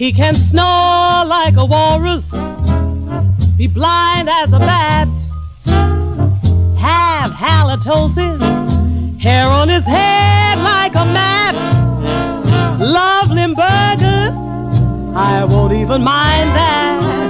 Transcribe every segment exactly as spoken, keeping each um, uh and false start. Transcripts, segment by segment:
He can snore like a walrus, be blind as a bat, have halitosis, hair on his head like a mat, love Limburger, I won't even mind that.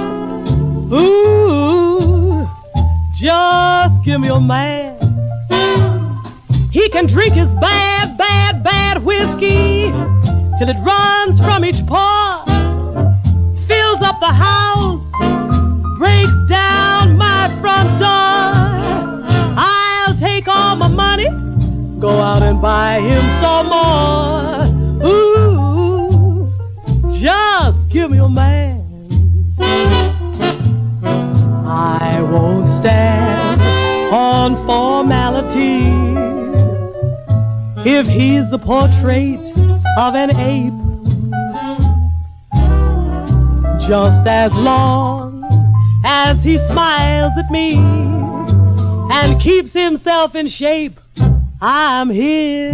Ooh, just give me a man. He can drink his bad, bad, bad whiskey till it runs from each pore, fills up the house, breaks down my front door. I'll take all my money, go out and buy him some more. Ooh, just give me a man. I won't stand on formality if he's the portrait of an ape. Just as long as he smiles at me and keeps himself in shape, I'm his.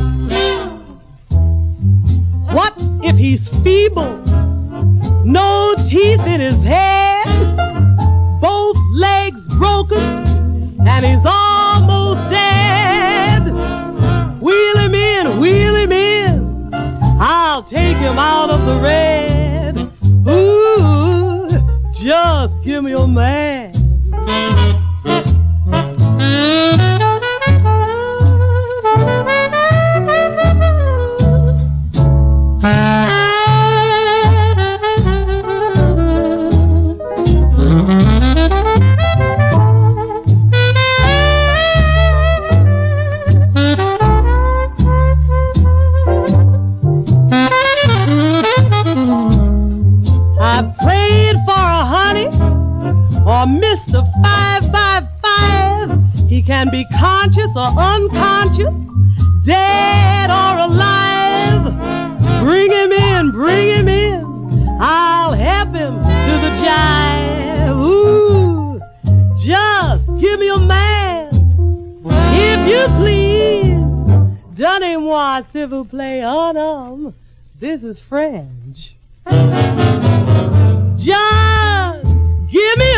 What if he's feeble, no teeth in his head, both legs broken, and he's almost dead? Wheel him in, wheel him in, I'll take him out of the red. Ooh, just give me a man. Or Mister five five five, he can be conscious or unconscious, dead or alive. Bring him in, bring him in, I'll help him to the jive. Ooh, just give me a man, if you please. Donnez-moi, s'il vous plaît, un homme. This is French. Just give me